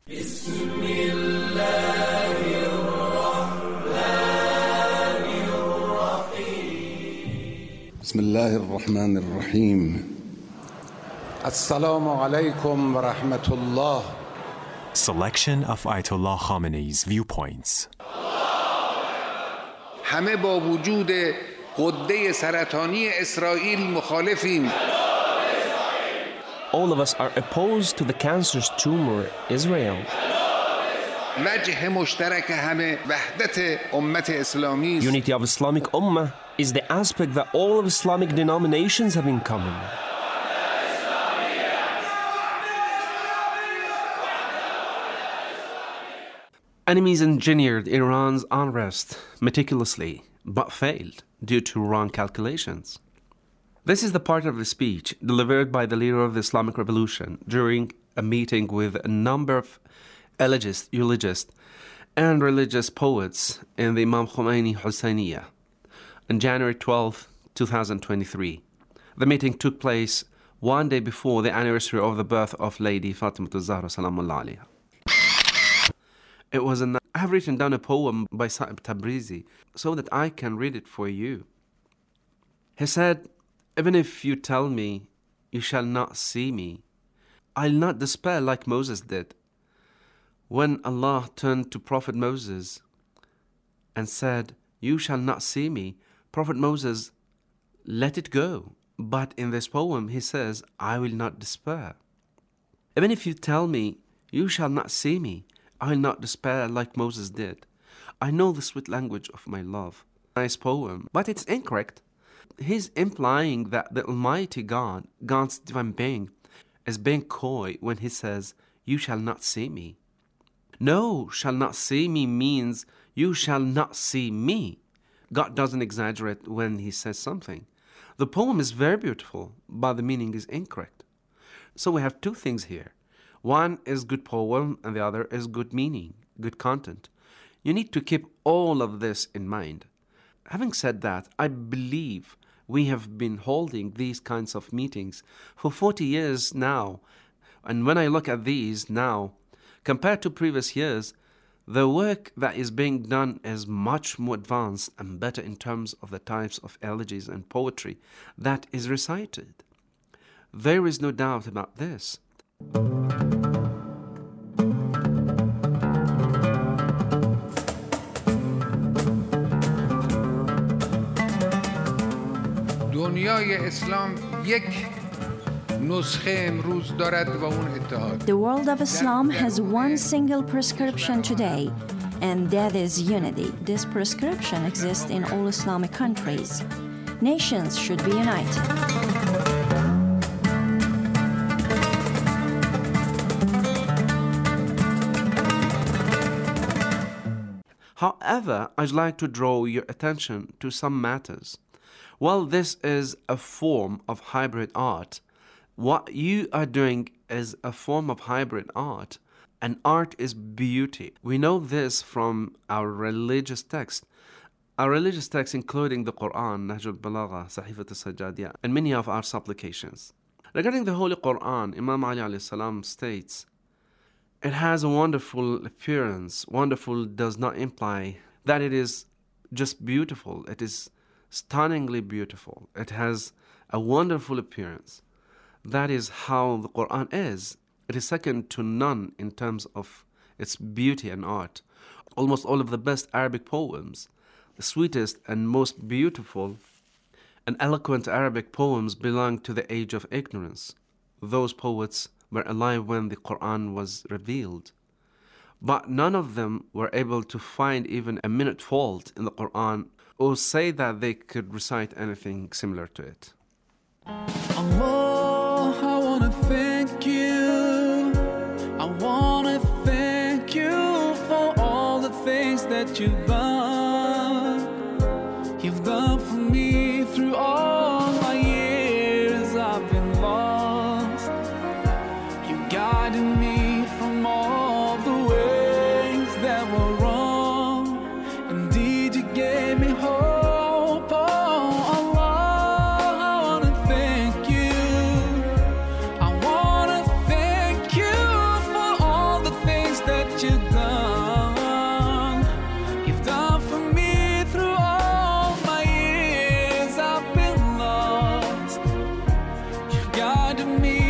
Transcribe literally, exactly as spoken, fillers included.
بسم الله الرحمن الرحیم. السلام علیکم و رحمت الله. Selection of Ayatollah Khamenei's viewpoints. همه با وجود غده سرطانی اسرائیل مخالفیم. All of us are opposed to the cancerous tumor Israel. وجه مشترک همه وحدت امت اسلامی. Unity of Islamic Ummah is the aspect that all of Islamic denominations have in common. Enemies engineered Iran's unrest meticulously, but failed due to wrong calculations. This is the part of the speech delivered by the leader of the Islamic Revolution during a meeting with a number of elegists, eulogists, and religious poets in the Imam Khomeini Husseiniya on January twelfth, twenty twenty-three. The meeting took place one day before the anniversary of the birth of Lady Fatima Zahra Salamullah alayha. It was an, I have written down a poem by Sa'ib Tabrizi so that I can read it for you. He said, "Even if you tell me you shall not see me, I'll not despair like Moses did. When Allah turned to Prophet Moses and said, 'You shall not see me,' Prophet Moses let it go. But in this poem he says, 'I will not despair.' Even if you tell me, 'You shall not see me,' I will not despair like Moses did. I know the sweet language of my love." Nice poem, but it's incorrect. He's implying that the Almighty God, God's divine being, is being coy when he says, "You shall not see me." No, shall not see me means you shall not see me. God doesn't exaggerate when he says something. The poem is very beautiful, but the meaning is incorrect. So we have two things here. One is good poem and the other is good meaning, good content. You need to keep all of this in mind. Having said that, I believe we have been holding these kinds of meetings for forty years now. And when I look at these now, compared to previous years, the work that is being done is much more advanced and better in terms of the types of elegies and poetry that is recited. There is no doubt about this. دنیای اسلام یک نسخه امروز دارد و اون اتحاد. The world of Islam has one single prescription today, and that is unity. This prescription exists in all Islamic countries. Nations should be united. However, I'd like to draw your attention to some matters. While this is a form of hybrid art, what you are doing is a form of hybrid art, and art is beauty. We know this from our religious text. Our religious text, including the Quran, Nahj al-Balagha, Sahifat al-Sajjadiyah, and many of our supplications. Regarding the Holy Quran, Imam Ali alayhi salam states, "It has a wonderful appearance." Wonderful does not imply that it is just beautiful. It is stunningly beautiful. It has a wonderful appearance. That is how the Quran is. It is second to none in terms of its beauty and art. Almost all of the best Arabic poems, the sweetest and most beautiful and eloquent Arabic poems belong to the age of ignorance. Those poets were alive when the Quran was revealed. But none of them were able to find even a minute fault in the Quran or say that they could recite anything similar to it. Allah, I want to thank you. I want to thank you for all the things that you've done. You've done for me through all my years I've been lost. You guided me from all the ways that were wrong. Indeed, you gave me hope. Oh, Allah, I want to thank you. I want to thank you for all the things that you've done. You've done for me through all my years I've been lost. You've guided me